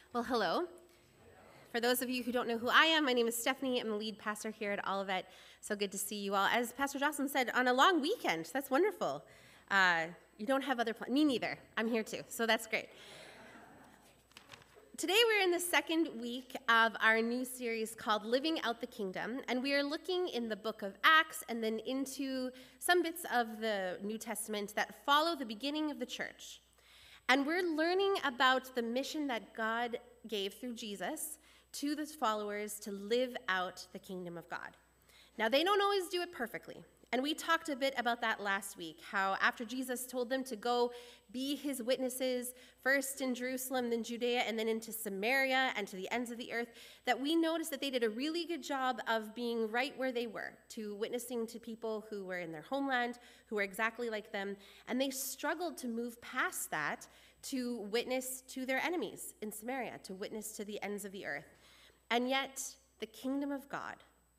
Well, hello. For those of you who don't know who I am, my name is Stephanie. I'm the lead pastor here at Olivet. So good to see you all. As Pastor Jocelyn said, on a long weekend. That's wonderful. You don't have other plans. Me neither. I'm here too, so that's great. Today we're in the second week of our new series called Living Out the Kingdom, and we are looking in the book of Acts and then into some bits of the New Testament that follow the beginning of the church. And we're learning about the mission that God gave through Jesus to the followers to live out the kingdom of God. Now, they don't always do it perfectly. And we talked a bit about that last week, how after Jesus told them to go be his witnesses, first in Jerusalem, then Judea, and then into Samaria and to the ends of the earth, that we noticed that they did a really good job of being right where they were, to witnessing to people who were in their homeland, who were exactly like them, and they struggled to move past that to witness to their enemies in Samaria, to witness to the ends of the earth. And yet, the kingdom of God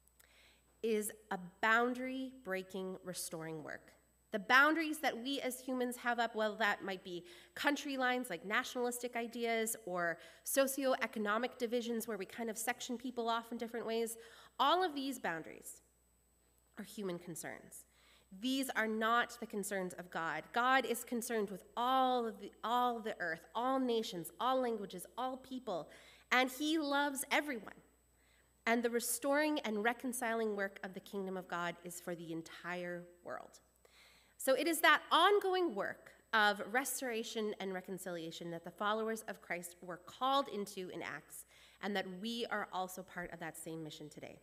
is a boundary-breaking, restoring work. The boundaries that we as humans have up, well, that might be country lines like nationalistic ideas or socioeconomic divisions where we kind of section people off in different ways. All of these boundaries are human concerns. These are not the concerns of God. God is concerned with all the earth, all nations, all languages, all people, and he loves everyone. And the restoring and reconciling work of the kingdom of God is for the entire world. So it is that ongoing work of restoration and reconciliation that the followers of Christ were called into in Acts, and that we are also part of that same mission today.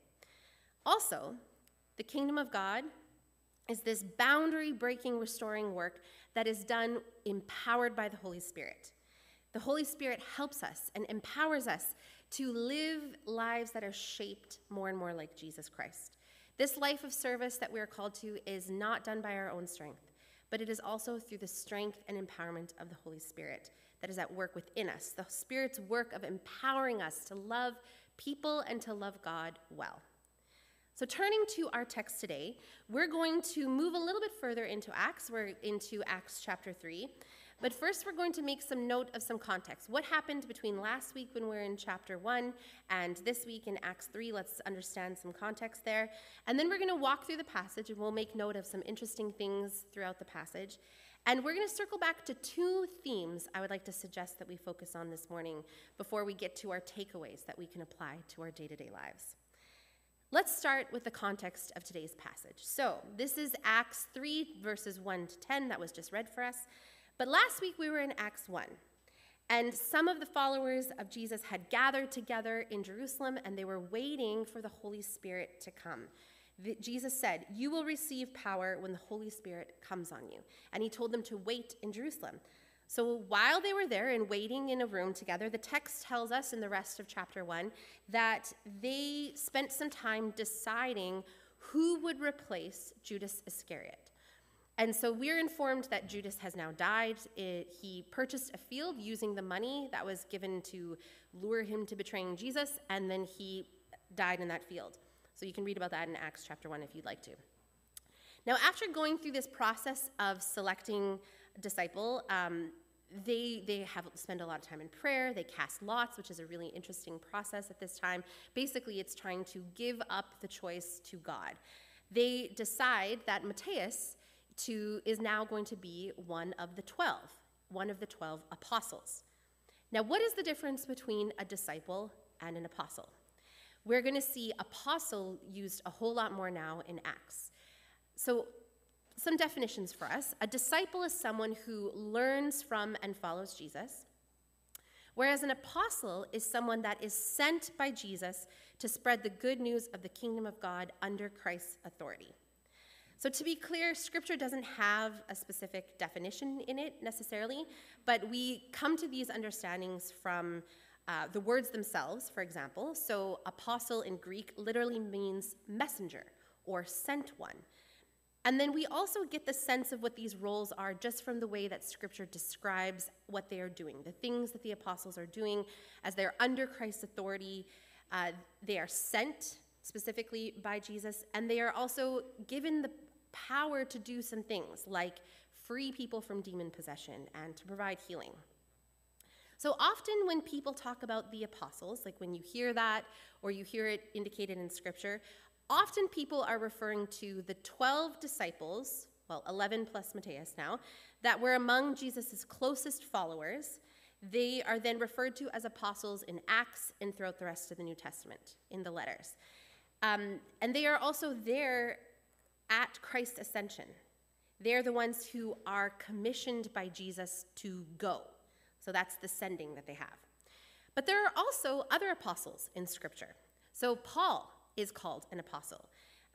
Also, the kingdom of God is this boundary-breaking, restoring work that is done empowered by the Holy Spirit. The Holy Spirit helps us and empowers us to live lives that are shaped more and more like Jesus Christ. This life of service that we are called to is not done by our own strength, but it is also through the strength and empowerment of the Holy Spirit that is at work within us, the Spirit's work of empowering us to love people and to love God well. So turning to our text today, we're going to move a little bit further into Acts. We're into Acts chapter 3. But first, we're going to make some note of some context. What happened between last week when we were in chapter 1 and this week in Acts 3? Let's understand some context there. And then we're going to walk through the passage, and we'll make note of some interesting things throughout the passage. And we're going to circle back to two themes I would like to suggest that we focus on this morning before we get to our takeaways that we can apply to our day-to-day lives. Let's start with the context of today's passage. So this is Acts 3, verses 1 to 10 that was just read for us. But last week we were in Acts 1, and some of the followers of Jesus had gathered together in Jerusalem, and they were waiting for the Holy Spirit to come. Jesus said, "You will receive power when the Holy Spirit comes on you." And he told them to wait in Jerusalem. So while they were there and waiting in a room together, the text tells us in the rest of chapter 1 that they spent some time deciding who would replace Judas Iscariot. And so we're informed that Judas has now died. He purchased a field using the money that was given to lure him to betraying Jesus, and then he died in that field. So you can read about that in Acts chapter 1 if you'd like to. Now, after going through this process of selecting a disciple, they have spent a lot of time in prayer. They cast lots, which is a really interesting process at this time. Basically, it's trying to give up the choice to God. They decide that Matthias is now going to be one of the 12 apostles. Now, what is the difference between a disciple and an apostle? We're going to see apostle used a whole lot more now in Acts. So some definitions for us. A disciple is someone who learns from and follows Jesus, whereas an apostle is someone that is sent by Jesus to spread the good news of the kingdom of God under Christ's authority. So to be clear, Scripture doesn't have a specific definition in it necessarily, but we come to these understandings from the words themselves, for example. So apostle in Greek literally means messenger or sent one. And then we also get the sense of what these roles are just from the way that Scripture describes what they are doing, the things that the apostles are doing as they're under Christ's authority. They are sent specifically by Jesus, and they are also given the power to do some things like free people from demon possession and to provide healing. So often when people talk about the apostles, like when you hear that or you hear it indicated in Scripture, often people are referring to the 12 disciples, well, 11 plus Matthias now, that were among Jesus' closest followers. They are then referred to as apostles in Acts and throughout the rest of the New Testament in the letters. And they are also there at Christ's ascension. They're the ones who are commissioned by Jesus to go. So that's the sending that they have. But there are also other apostles in Scripture. So Paul is called an apostle.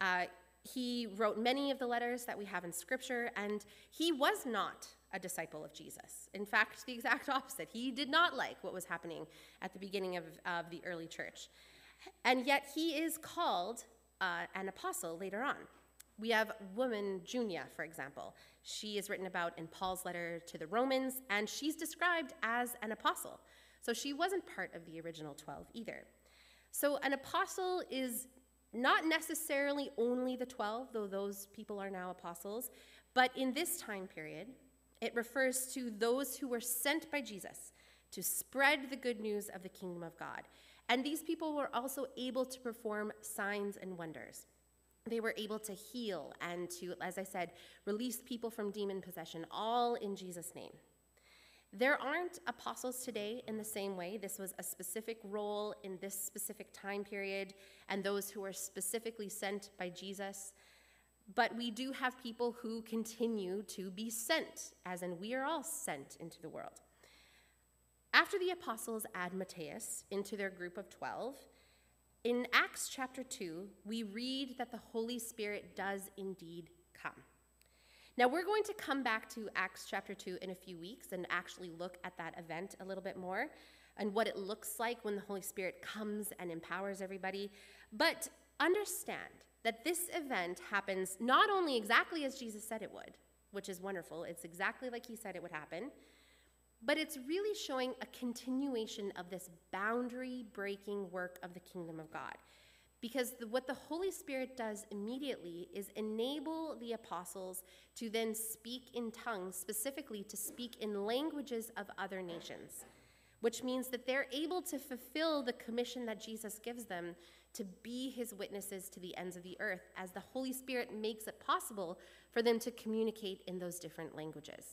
He wrote many of the letters that we have in Scripture, and he was not a disciple of Jesus. In fact, the exact opposite. He did not like what was happening at the beginning of the early church. And yet he is called an apostle later on. We have woman Junia, for example. She is written about in Paul's letter to the Romans, and she's described as an apostle. So she wasn't part of the original 12 either. So an apostle is not necessarily only the 12, though those people are now apostles, but in this time period, it refers to those who were sent by Jesus to spread the good news of the kingdom of God. And these people were also able to perform signs and wonders. They were able to heal and to, as I said, release people from demon possession, all in Jesus' name. There aren't apostles today in the same way. This was a specific role in this specific time period, and those who were specifically sent by Jesus. But we do have people who continue to be sent, as in we are all sent into the world. After the apostles add Matthias into their group of 12, in Acts chapter 2, we read that the Holy Spirit does indeed come. Now, we're going to come back to Acts chapter 2 in a few weeks and actually look at that event a little bit more and what it looks like when the Holy Spirit comes and empowers everybody. But understand that this event happens not only exactly as Jesus said it would, which is wonderful, it's exactly like he said it would happen, but it's really showing a continuation of this boundary-breaking work of the kingdom of God. Because what the Holy Spirit does immediately is enable the apostles to then speak in tongues, specifically to speak in languages of other nations, which means that they're able to fulfill the commission that Jesus gives them to be his witnesses to the ends of the earth, as the Holy Spirit makes it possible for them to communicate in those different languages.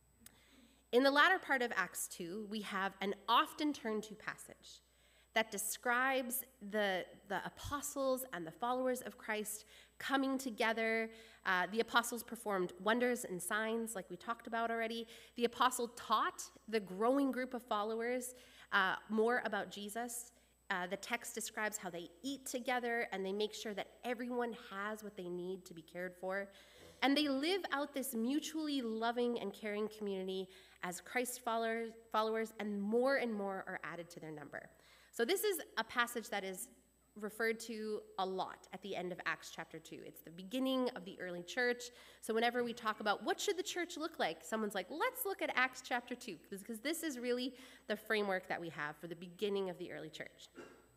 In the latter part of Acts 2, we have an often turned to passage that describes the apostles and the followers of Christ coming together. The apostles performed wonders and signs, like we talked about already. The apostle taught the growing group of followers more about Jesus. The text describes how they eat together and they make sure that everyone has what they need to be cared for. And they live out this mutually loving and caring community as Christ followers, and more are added to their number. So this is a passage that is referred to a lot at the end of Acts chapter 2. It's the beginning of the early church. So whenever we talk about what should the church look like, someone's like, let's look at Acts chapter 2, because this is really the framework that we have for the beginning of the early church.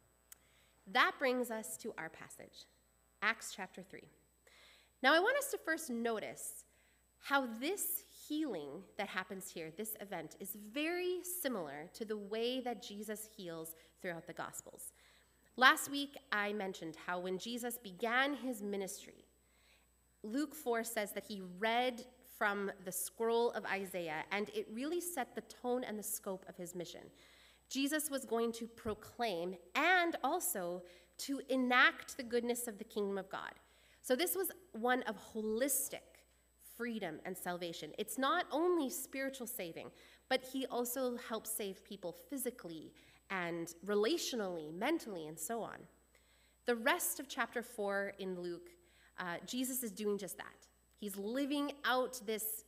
That brings us to our passage, Acts chapter 3. Now I want us to first notice how this healing that happens here, this event, is very similar to the way that Jesus heals throughout the Gospels. Last week, I mentioned how when Jesus began his ministry, Luke 4 says that he read from the scroll of Isaiah, and it really set the tone and the scope of his mission. Jesus was going to proclaim and also to enact the goodness of the kingdom of God. So this was one of holistic freedom and salvation. It's not only spiritual saving, but he also helps save people physically and relationally, mentally, and so on. The rest of chapter 4 in Luke, Jesus is doing just that. He's living out this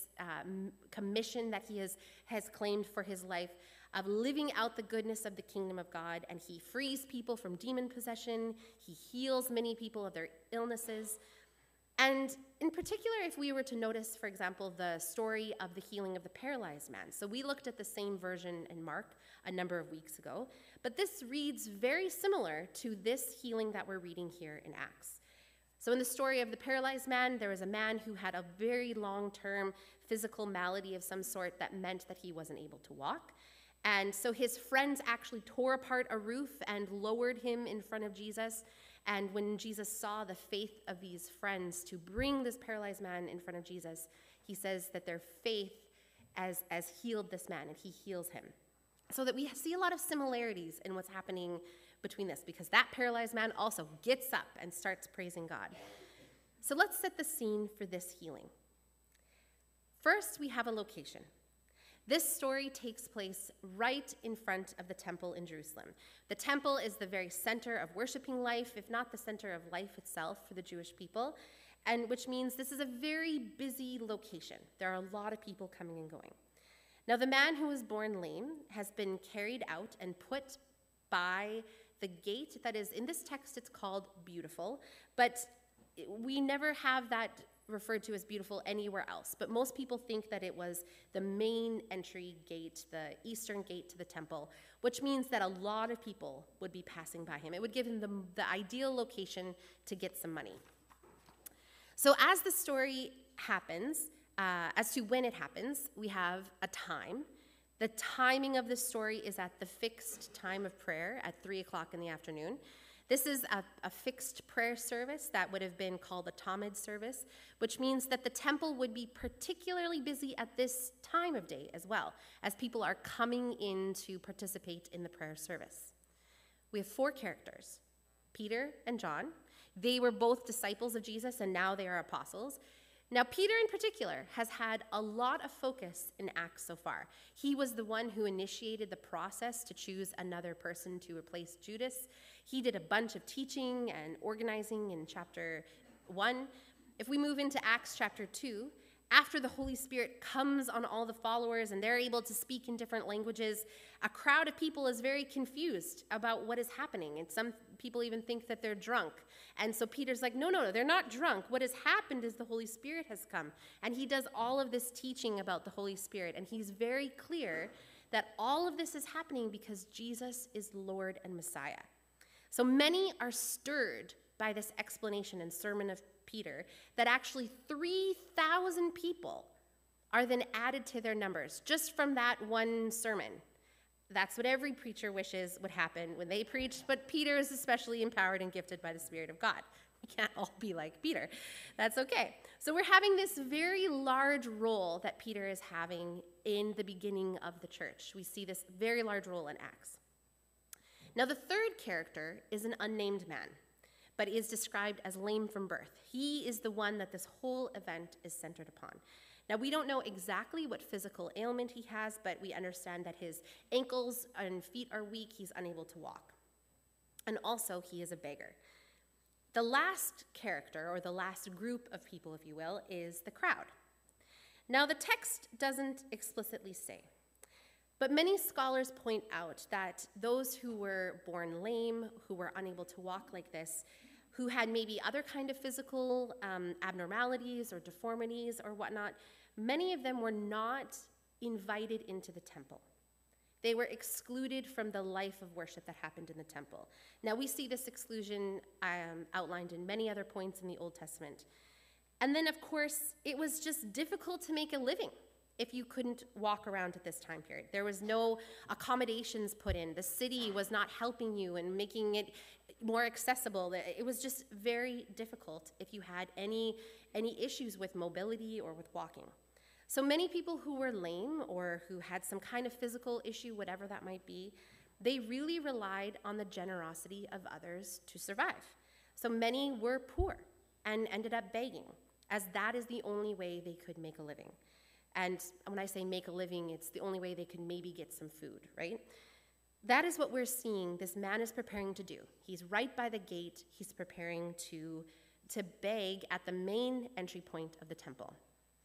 commission that he has claimed for his life of living out the goodness of the kingdom of God, and he frees people from demon possession. He heals many people of their illnesses. And in particular, if we were to notice, for example, the story of the healing of the paralyzed man. So we looked at the same version in Mark a number of weeks ago, but this reads very similar to this healing that we're reading here in Acts. So in the story of the paralyzed man, there was a man who had a very long-term physical malady of some sort that meant that he wasn't able to walk. And so his friends actually tore apart a roof and lowered him in front of Jesus. And when Jesus saw the faith of these friends to bring this paralyzed man in front of Jesus, he says that their faith as healed this man, and he heals him. So that we see a lot of similarities in what's happening between this, because that paralyzed man also gets up and starts praising God. So let's set the scene for this healing. First, we have a location. This story takes place right in front of the temple in Jerusalem. The temple is the very center of worshiping life, if not the center of life itself for the Jewish people, and which means this is a very busy location. There are a lot of people coming and going. Now, the man who was born lame has been carried out and put by the gate that is, in this text, it's called Beautiful, but we never have that referred to as Beautiful anywhere else. But most people think that it was the main entry gate, the eastern gate to the temple, which means that a lot of people would be passing by him. It would give him the ideal location to get some money. So as the story happens, as to when it happens, we have a time. The timing of this story is at the fixed time of prayer at 3 o'clock in the afternoon. This is a fixed prayer service that would have been called the Tamid service, which means that the temple would be particularly busy at this time of day as well, as people are coming in to participate in the prayer service. We have 4 characters, Peter and John. They were both disciples of Jesus, and now they are apostles. Now, Peter in particular has had a lot of focus in Acts so far. He was the one who initiated the process to choose another person to replace Judas. He did a bunch of teaching and organizing in chapter 1. If we move into Acts chapter 2, after the Holy Spirit comes on all the followers and they're able to speak in different languages, a crowd of people is very confused about what is happening. And some people even think that they're drunk. And so Peter's like, no, they're not drunk. What has happened is the Holy Spirit has come. And he does all of this teaching about the Holy Spirit. And he's very clear that all of this is happening because Jesus is Lord and Messiah. So many are stirred by this explanation and sermon of Peter that actually 3,000 people are then added to their numbers just from that one sermon. That's what every preacher wishes would happen when they preach, but Peter is especially empowered and gifted by the Spirit of God. We can't all be like Peter. That's okay. So we're having this very large role that Peter is having in the beginning of the church. We see this very large role in Acts. Now, the third character is an unnamed man, but is described as lame from birth. He is the one that this whole event is centered upon. Now, we don't know exactly what physical ailment he has, but we understand that his ankles and feet are weak. He's unable to walk. And also, he is a beggar. The last character, or the last group of people, if you will, is the crowd. Now, the text doesn't explicitly say, but many scholars point out that those who were born lame, who were unable to walk like this, who had maybe other kind of physical abnormalities or deformities or whatnot, many of them were not invited into the temple. They were excluded from the life of worship that happened in the temple. Now, we see this exclusion outlined in many other points in the Old Testament. And then, of course, it was just difficult to make a living if you couldn't walk around at this time period. There was no accommodations put in. The city was not helping you and making it more accessible. It was just very difficult if you had any issues with mobility or with walking. So many people who were lame or who had some kind of physical issue, whatever that might be, they really relied on the generosity of others to survive. So many were poor and ended up begging, as that is the only way they could make a living. And when I say make a living, it's the only way they could maybe get some food, right? That is what we're seeing this man is preparing to do. He's right by the gate. He's preparing to beg at the main entry point of the temple.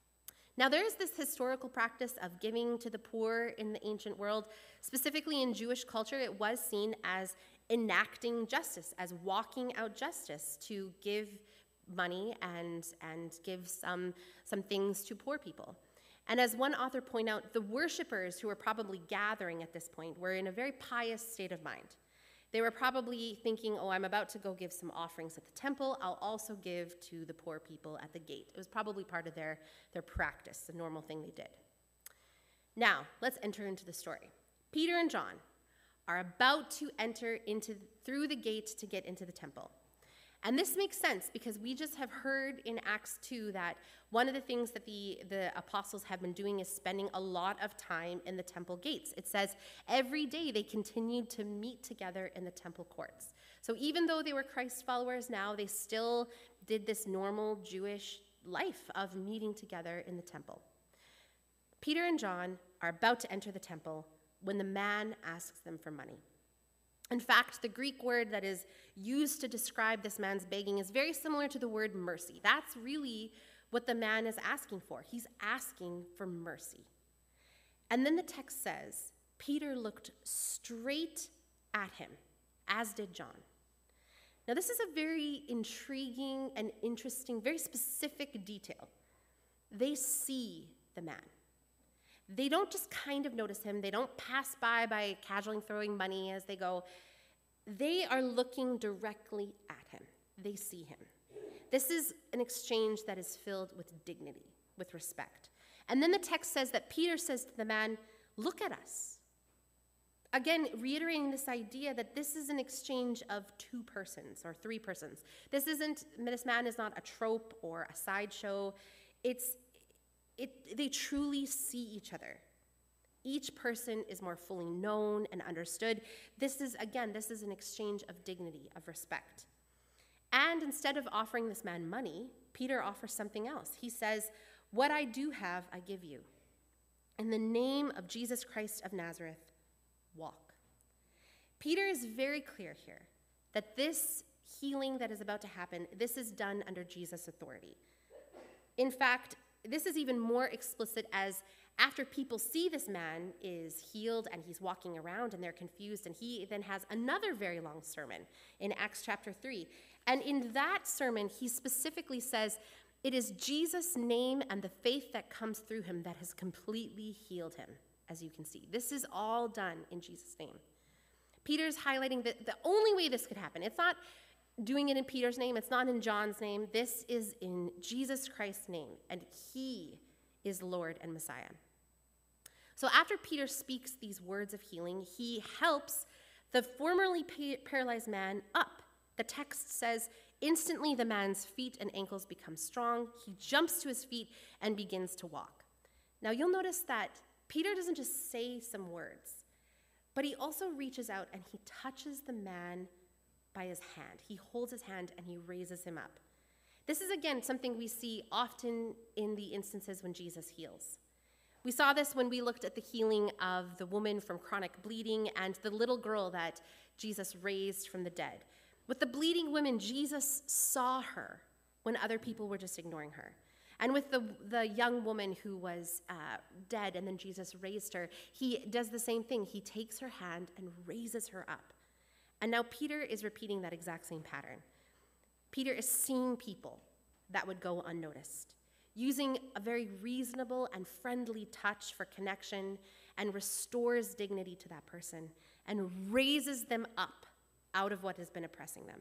Now, there is this historical practice of giving to the poor in the ancient world. Specifically in Jewish culture, it was seen as enacting justice, as walking out justice, to give money and give some things to poor people. And as one author pointed out, the worshipers who were probably gathering at this point were in a very pious state of mind. They were probably thinking, I'm about to go give some offerings at the temple. I'll also give to the poor people at the gate. It was probably part of their practice, the normal thing they did. Now, let's enter into the story. Peter and John are about to enter through the gate to get into the temple. And this makes sense because we just have heard in Acts 2 that one of the things that the apostles have been doing is spending a lot of time in the temple gates. It says every day they continued to meet together in the temple courts. So even though they were Christ followers now, they still did this normal Jewish life of meeting together in the temple. Peter and John are about to enter the temple when the man asks them for money. In fact, the Greek word that is used to describe this man's begging is very similar to the word mercy. That's really what the man is asking for. He's asking for mercy. And then the text says, Peter looked straight at him, as did John. Now, this is a very intriguing and interesting, very specific detail. They see the man. They don't just kind of notice him. They don't pass by casually throwing money as they go. They are looking directly at him. They see him. This is an exchange that is filled with dignity, with respect. And then the text says that Peter says to the man, "Look at us." Again, reiterating this idea that this is an exchange of two persons or three persons. This man is not a trope or a sideshow. They truly see each other. Each person is more fully known and understood. This is an exchange of dignity, of respect. And instead of offering this man money, Peter offers something else. He says, "What I do have, I give you. In the name of Jesus Christ of Nazareth, walk." Peter is very clear here that this healing that is about to happen, this is done under Jesus' authority. In fact, this is even more explicit as after people see this man is healed and he's walking around and they're confused, and he then has another very long sermon in Acts chapter 3. And in that sermon, he specifically says, it is Jesus' name and the faith that comes through him that has completely healed him, as you can see. This is all done in Jesus' name. Peter's highlighting that the only way this could happen, it's not doing it in Peter's name, it's not in John's name, this is in Jesus Christ's name, and he is Lord and Messiah. So after Peter speaks these words of healing, he helps the formerly paralyzed man up. The text says, instantly the man's feet and ankles become strong. He jumps to his feet and begins to walk. Now you'll notice that Peter doesn't just say some words, but he also reaches out and he touches the man by his hand. He holds his hand and he raises him up. This is, again, something we see often in the instances when Jesus heals. We saw this when we looked at the healing of the woman from chronic bleeding and the little girl that Jesus raised from the dead. With the bleeding woman, Jesus saw her when other people were just ignoring her. And with the young woman who was dead and then Jesus raised her, he does the same thing. He takes her hand and raises her up. And now Peter is repeating that exact same pattern. Peter is seeing people that would go unnoticed, using a very reasonable and friendly touch for connection, and restores dignity to that person and raises them up out of what has been oppressing them.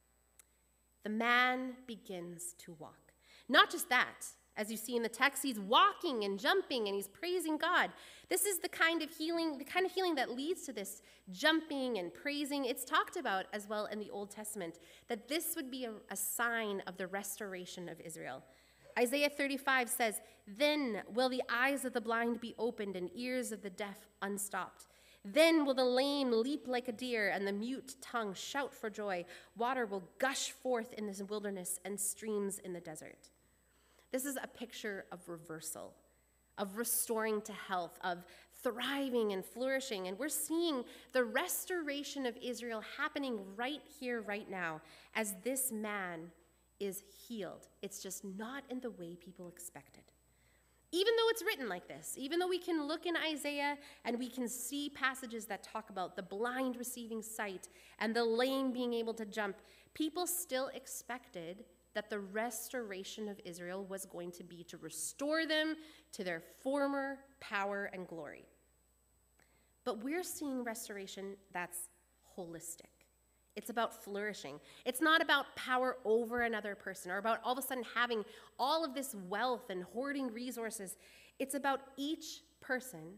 The man begins to walk. Not just that, as you see in the text, he's walking and jumping and he's praising God. This is the kind of healing that leads to this jumping and praising. It's talked about as well in the Old Testament, that this would be a sign of the restoration of Israel. Isaiah 35 says, "Then will the eyes of the blind be opened and ears of the deaf unstopped. Then will the lame leap like a deer and the mute tongue shout for joy. Water will gush forth in this wilderness and streams in the desert." This is a picture of reversal, of restoring to health, of thriving and flourishing. And we're seeing the restoration of Israel happening right here, right now, as this man is healed. It's just not in the way people expected. Even though it's written like this, even though we can look in Isaiah and we can see passages that talk about the blind receiving sight and the lame being able to jump, people still expected that the restoration of Israel was going to be to restore them to their former power and glory. But we're seeing restoration that's holistic. It's about flourishing. It's not about power over another person or about all of a sudden having all of this wealth and hoarding resources. It's about each person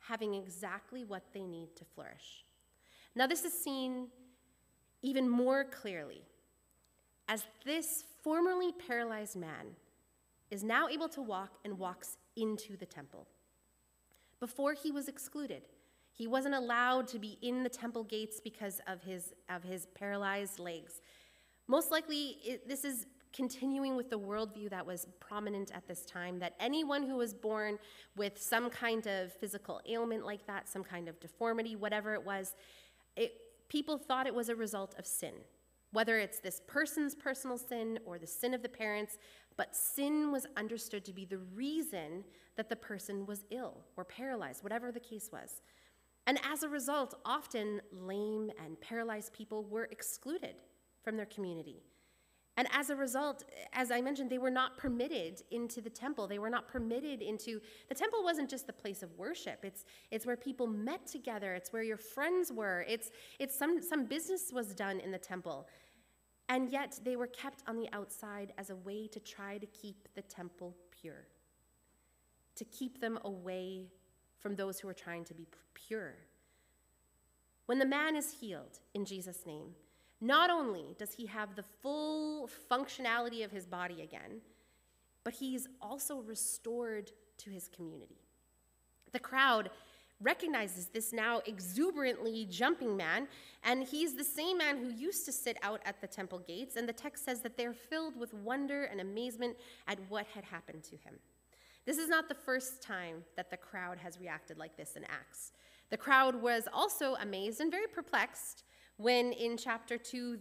having exactly what they need to flourish. Now, this is seen even more clearly as this formerly paralyzed man is now able to walk and walks into the temple. Before, he was excluded. He wasn't allowed to be in the temple gates because of his paralyzed legs. Most likely, this is continuing with the worldview that was prominent at this time, that anyone who was born with some kind of physical ailment like that, some kind of deformity, whatever it was, people thought it was a result of sin. Whether it's this person's personal sin or the sin of the parents, but sin was understood to be the reason that the person was ill or paralyzed, whatever the case was. And as a result, often lame and paralyzed people were excluded from their community. And as a result, as I mentioned, they were not permitted into the temple. They were not permitted into, the temple wasn't just the place of worship. It's where people met together. It's where your friends were. It's some business was done in the temple. And yet they were kept on the outside as a way to try to keep the temple pure, to keep them away from those who are trying to be pure. When the man is healed in Jesus' name, not only does he have the full functionality of his body again, but he's also restored to his community. The crowd recognizes this now exuberantly jumping man, and he's the same man who used to sit out at the temple gates, and the text says that they're filled with wonder and amazement at what had happened to him. This is not the first time that the crowd has reacted like this in Acts. The crowd was also amazed and very perplexed when in chapter 2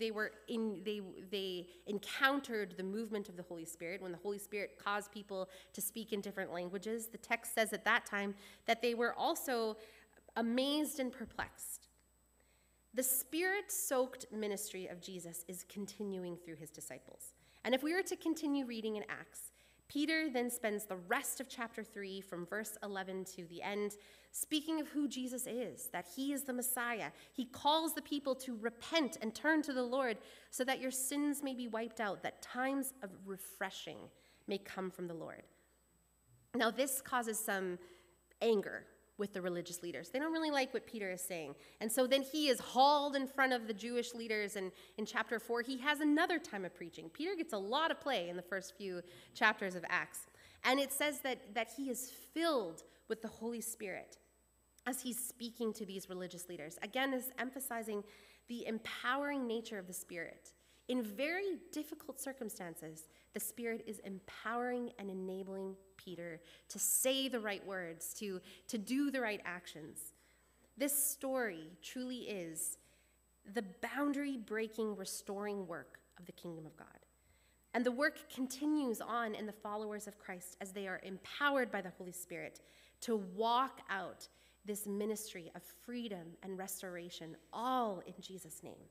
they encountered the movement of the Holy Spirit, when the Holy Spirit caused people to speak in different languages. The text says at that time that they were also amazed and perplexed. The Spirit-soaked ministry of Jesus is continuing through his disciples. And if we were to continue reading in Acts, Peter then spends the rest of chapter 3 from verse 11 to the end speaking of who Jesus is, that he is the Messiah. He calls the people to repent and turn to the Lord so that your sins may be wiped out, that times of refreshing may come from the Lord. Now, this causes some anger with the religious leaders. They don't really like what Peter is saying. And so then he is hauled in front of the Jewish leaders, and in chapter 4, he has another time of preaching. Peter gets a lot of play in the first few chapters of Acts. And it says that he is filled with the Holy Spirit as he's speaking to these religious leaders. Again, is emphasizing the empowering nature of the Spirit. In very difficult circumstances, the Spirit is empowering and enabling Peter to say the right words, to do the right actions. This story truly is the boundary-breaking, restoring work of the kingdom of God. And the work continues on in the followers of Christ as they are empowered by the Holy Spirit to walk out this ministry of freedom and restoration, all in Jesus' name.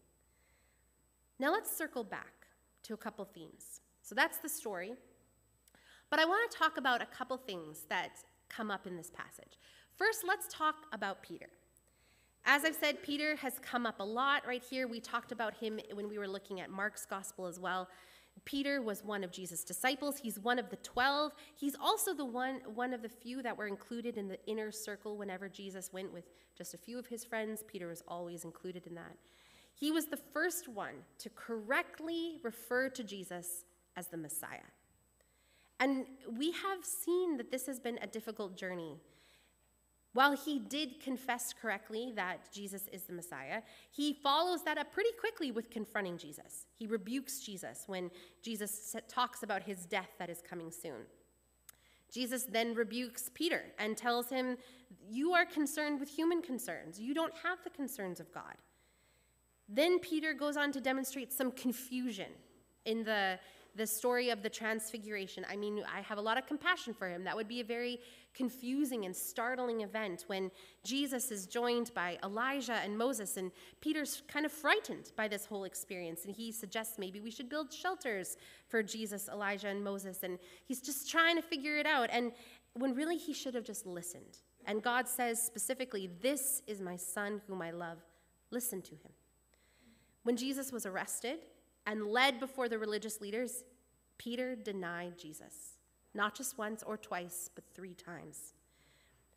Now let's circle back to a couple themes. So that's the story. But I want to talk about a couple things that come up in this passage. First, let's talk about Peter. As I've said, Peter has come up a lot right here. We talked about him when we were looking at Mark's gospel as well. Peter was one of Jesus' disciples. He's one of the 12. He's also the one of the few that were included in the inner circle whenever Jesus went with just a few of his friends. Peter was always included in that. He was the first one to correctly refer to Jesus as the Messiah. And we have seen that this has been a difficult journey. While he did confess correctly that Jesus is the Messiah, he follows that up pretty quickly with confronting Jesus. He rebukes Jesus when Jesus talks about his death that is coming soon. Jesus then rebukes Peter and tells him, "You are concerned with human concerns. You don't have the concerns of God." Then Peter goes on to demonstrate some confusion in the story of the transfiguration. I mean, I have a lot of compassion for him. That would be a very confusing and startling event when Jesus is joined by Elijah and Moses, and Peter's kind of frightened by this whole experience, and he suggests maybe we should build shelters for Jesus, Elijah, and Moses, and he's just trying to figure it out, and when really he should have just listened. And God says specifically, "This is my son whom I love. Listen to him." When Jesus was arrested and led before the religious leaders, Peter denied Jesus, not just once or twice, but 3 times.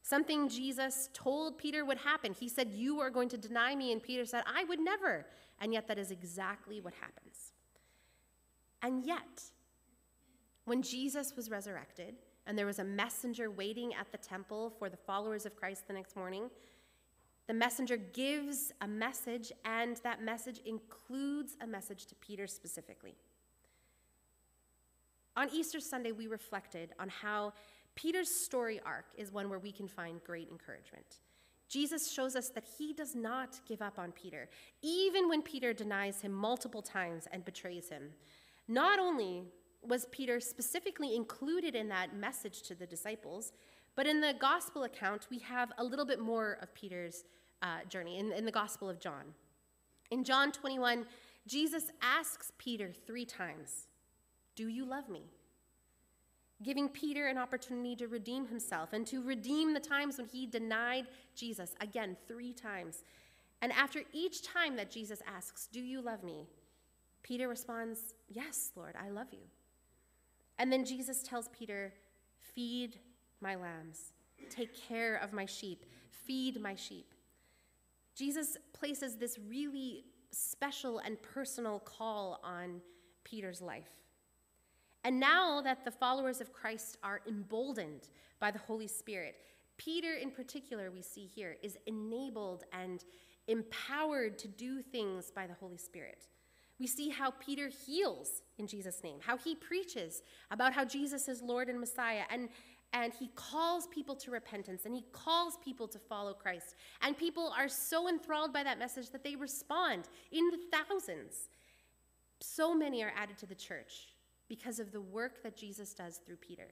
Something Jesus told Peter would happen. He said, "You are going to deny me." And Peter said, "I would never." And yet that is exactly what happens. And yet, when Jesus was resurrected and there was a messenger waiting at the temple for the followers of Christ the next morning, the messenger gives a message, and that message includes a message to Peter specifically. On Easter Sunday, we reflected on how Peter's story arc is one where we can find great encouragement. Jesus shows us that he does not give up on Peter, even when Peter denies him multiple times and betrays him. Not only was Peter specifically included in that message to the disciples, but in the gospel account, we have a little bit more of Peter's journey in the Gospel of John. In John 21, Jesus asks Peter 3 times, "Do you love me?" Giving Peter an opportunity to redeem himself and to redeem the times when he denied Jesus, again, 3 times. And after each time that Jesus asks, "Do you love me?" Peter responds, "Yes, Lord, I love you." And then Jesus tells Peter, "Feed my lambs, take care of my sheep, feed my sheep." Jesus places this really special and personal call on Peter's life. And now that the followers of Christ are emboldened by the Holy Spirit, Peter in particular, we see here, is enabled and empowered to do things by the Holy Spirit. We see how Peter heals in Jesus' name, how he preaches about how Jesus is Lord and Messiah, and he calls people to repentance, and he calls people to follow Christ. And people are so enthralled by that message that they respond in the thousands. So many are added to the church because of the work that Jesus does through Peter.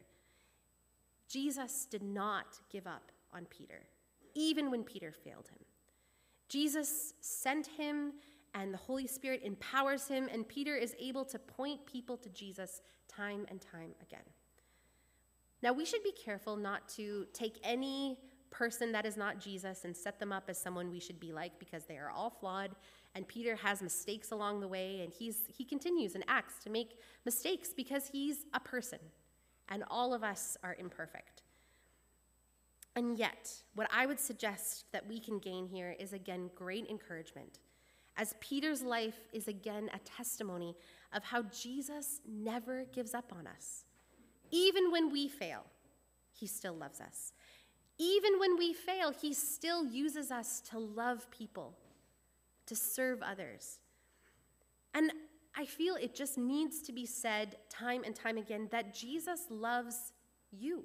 Jesus did not give up on Peter, even when Peter failed him. Jesus sent him, and the Holy Spirit empowers him, and Peter is able to point people to Jesus time and time again. Now, we should be careful not to take any person that is not Jesus and set them up as someone we should be like, because they are all flawed, and Peter has mistakes along the way, and he continues and acts to make mistakes because he's a person, and all of us are imperfect. And yet, what I would suggest that we can gain here is, again, great encouragement, as Peter's life is, again, a testimony of how Jesus never gives up on us. Even when we fail, he still loves us. Even when we fail, he still uses us to love people, to serve others. And I feel it just needs to be said time and time again that Jesus loves you.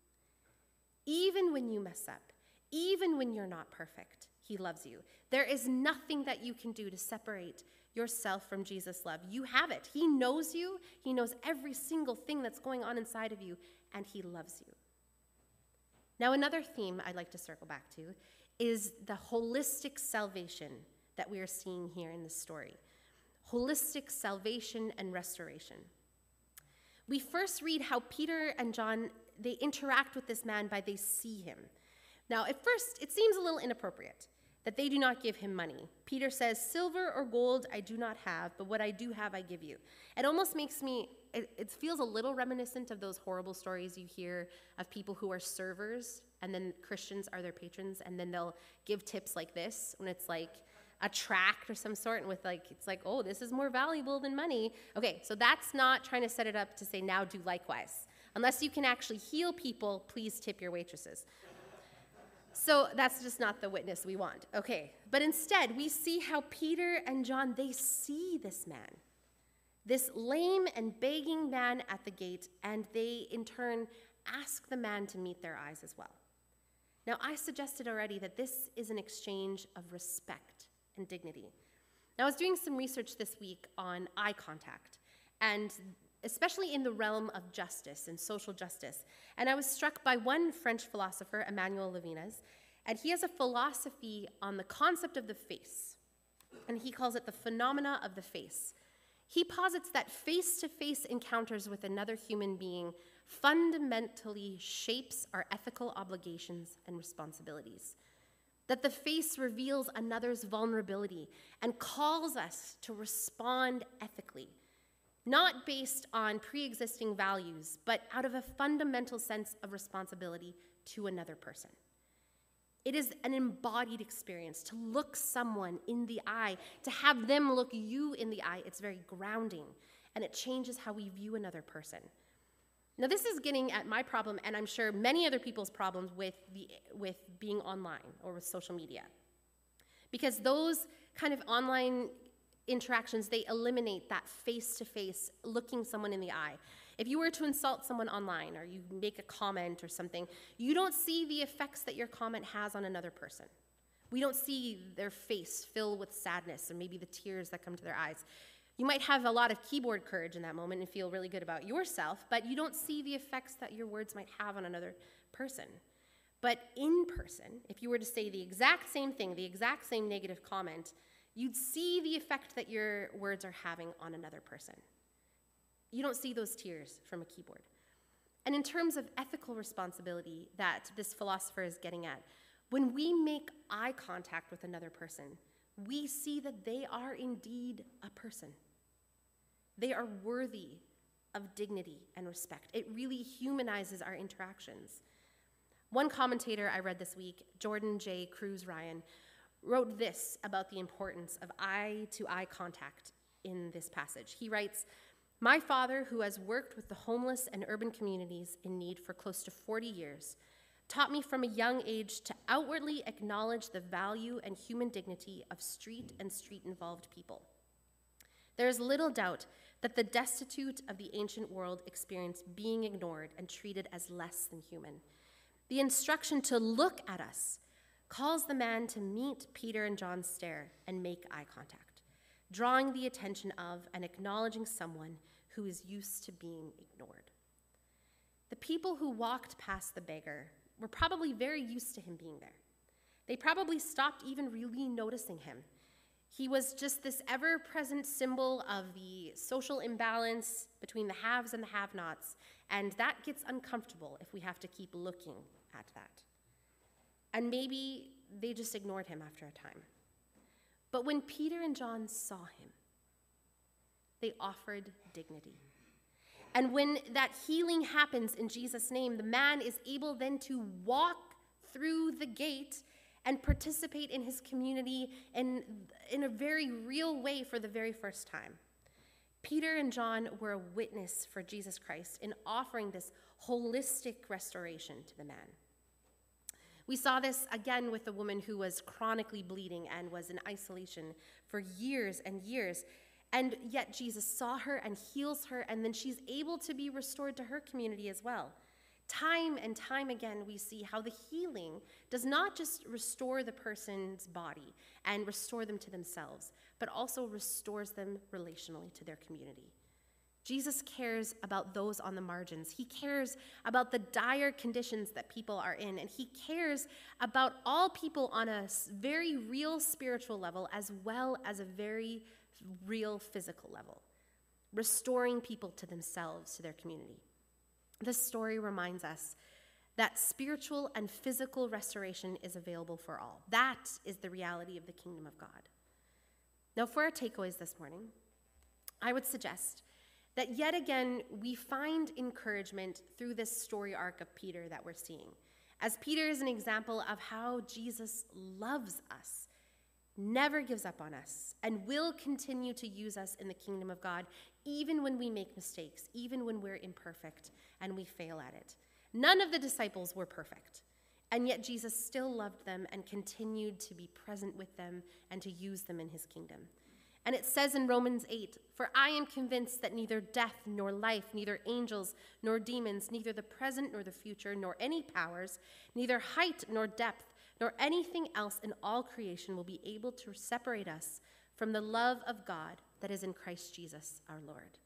Even when you mess up, even when you're not perfect, he loves you. There is nothing that you can do to separate yourself from Jesus' love. You have it. He knows you. He knows every single thing that's going on inside of you, and he loves you. Now, another theme I'd like to circle back to is the holistic salvation that we are seeing here in this story. Holistic salvation and restoration. We first read how Peter and John, they interact with this man by they see him. Now, at first, it seems a little inappropriate that they do not give him money. Peter says, "Silver or gold I do not have, but what I do have I give you." It almost makes me, it feels a little reminiscent of those horrible stories you hear of people who are servers, and then Christians are their patrons, and then they'll give tips like this, when it's like a tract or some sort, and with like, it's like, "Oh, this is more valuable than money." Okay, so that's not trying to set it up to say, "Now do likewise." Unless you can actually heal people, please tip your waitresses. So that's just not the witness we want. Okay, but instead we see how Peter and John, they see this man, this lame and begging man at the gate, and they in turn ask the man to meet their eyes as well. Now, I suggested already that this is an exchange of respect and dignity. Now, I was doing some research this week on eye contact, and especially in the realm of justice and social justice. And I was struck by one French philosopher, Emmanuel Levinas, and he has a philosophy on the concept of the face, and he calls it the phenomena of the face. He posits that face-to-face encounters with another human being fundamentally shapes our ethical obligations and responsibilities, that the face reveals another's vulnerability and calls us to respond ethically, not based on pre-existing values, but out of a fundamental sense of responsibility to another person. It is an embodied experience to look someone in the eye, to have them look you in the eye. It's very grounding, and it changes how we view another person. Now, this is getting at my problem, and I'm sure many other people's problems with being online or with social media. Because those kind of online interactions, they eliminate that face-to-face looking someone in the eye. If you were to insult someone online or you make a comment or something, you don't see the effects that your comment has on another person. We don't see their face fill with sadness or maybe the tears that come to their eyes. You might have a lot of keyboard courage in that moment and feel really good about yourself, but you don't see the effects that your words might have on another person. But in person, if you were to say the exact same thing, the exact same negative comment, you'd see the effect that your words are having on another person. You don't see those tears from a keyboard. And in terms of ethical responsibility that this philosopher is getting at, when we make eye contact with another person, we see that they are indeed a person. They are worthy of dignity and respect. It really humanizes our interactions. One commentator I read this week, Jordan J. Cruz Ryan, wrote this about the importance of eye-to-eye contact in this passage. He writes, "My father, who has worked with the homeless and urban communities in need for close to 40 years, taught me from a young age to outwardly acknowledge the value and human dignity of street and street-involved people. There is little doubt that the destitute of the ancient world experienced being ignored and treated as less than human. The instruction to look at us calls the man to meet Peter and John's stare and make eye contact, drawing the attention of and acknowledging someone who is used to being ignored. The people who walked past the beggar were probably very used to him being there. They probably stopped even really noticing him. He was just this ever-present symbol of the social imbalance between the haves and the have-nots, and that gets uncomfortable if we have to keep looking at that. And maybe they just ignored him after a time. But when Peter and John saw him, they offered dignity. And when that healing happens in Jesus' name, the man is able then to walk through the gate and participate in his community in a very real way for the very first time. Peter and John were a witness for Jesus Christ in offering this holistic restoration to the man. We saw this again with the woman who was chronically bleeding and was in isolation for years and years. And yet Jesus saw her and heals her, and then she's able to be restored to her community as well. Time and time again, we see how the healing does not just restore the person's body and restore them to themselves, but also restores them relationally to their community. Jesus cares about those on the margins. He cares about the dire conditions that people are in, and he cares about all people on a very real spiritual level as well as a very real physical level, restoring people to themselves, to their community. This story reminds us that spiritual and physical restoration is available for all. That is the reality of the kingdom of God. Now, for our takeaways this morning, I would suggest that yet again we find encouragement through this story arc of Peter that we're seeing, as Peter is an example of how Jesus loves us, never gives up on us, and will continue to use us in the kingdom of God, even when we make mistakes, even when we're imperfect and we fail at it. None of the disciples were perfect, and yet Jesus still loved them and continued to be present with them and to use them in his kingdom. And it says in Romans 8, "For I am convinced that neither death nor life, neither angels nor demons, neither the present nor the future, nor any powers, neither height nor depth, nor anything else in all creation will be able to separate us from the love of God that is in Christ Jesus our Lord."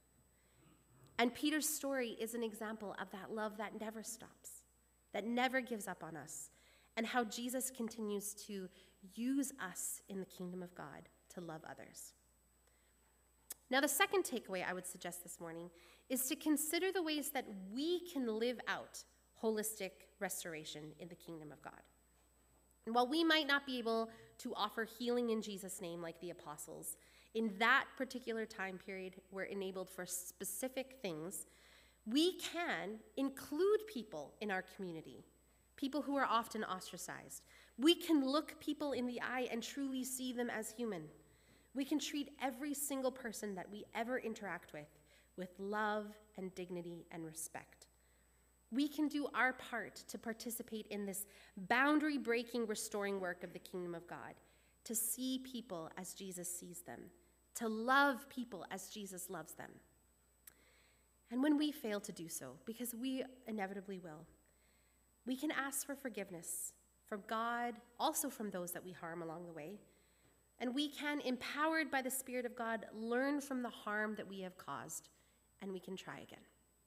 And Peter's story is an example of that love that never stops, that never gives up on us, and how Jesus continues to use us in the kingdom of God to love others. Now, the second takeaway I would suggest this morning is to consider the ways that we can live out holistic restoration in the kingdom of God. And while we might not be able to offer healing in Jesus' name like the apostles, in that particular time period we're enabled for specific things, we can include people in our community, people who are often ostracized. We can look people in the eye and truly see them as human. We can treat every single person that we ever interact with love and dignity and respect. We can do our part to participate in this boundary-breaking, restoring work of the kingdom of God, to see people as Jesus sees them, to love people as Jesus loves them. And when we fail to do so, because we inevitably will, we can ask for forgiveness from God, also from those that we harm along the way. And we can, empowered by the Spirit of God, learn from the harm that we have caused, and we can try again.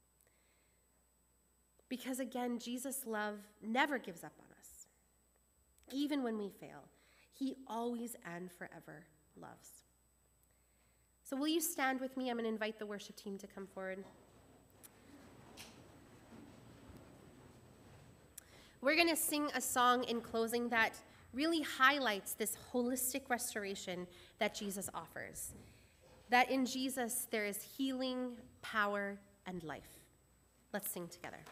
Because again, Jesus' love never gives up on us. Even when we fail, he always and forever loves. So will you stand with me? I'm going to invite the worship team to come forward. We're going to sing a song in closing that really highlights this holistic restoration that Jesus offers. That in Jesus there is healing, power, and life. Let's sing together.